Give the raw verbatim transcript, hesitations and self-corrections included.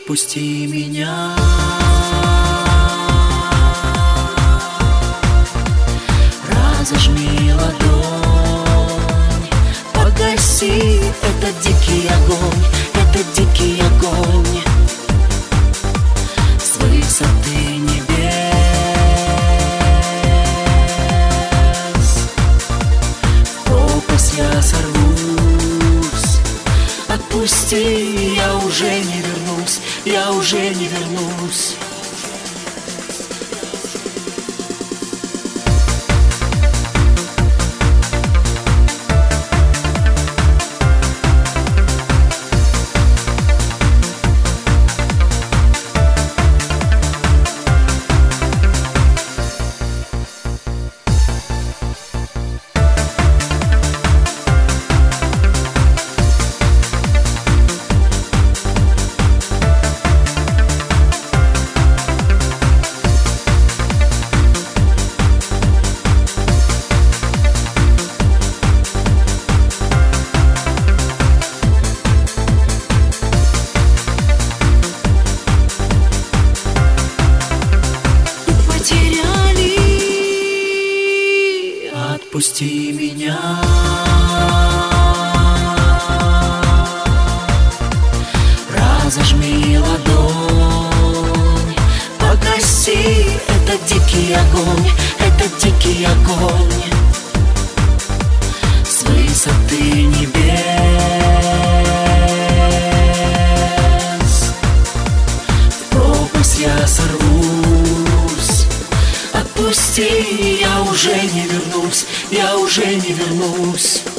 Отпусти меня. Разожми ладонь, погаси этот дикий огонь, этот дикий огонь. С высоты небес в пропасть я сорвусь. Отпусти, я уже не вернусь, я уже не вернусь. Отпусти меня. Разожми ладонь, погаси этот дикий огонь, этот дикий огонь. С высоты небес в пропасть я сорвусь. Отпусти, я уже не вернусь, я уже не вернусь.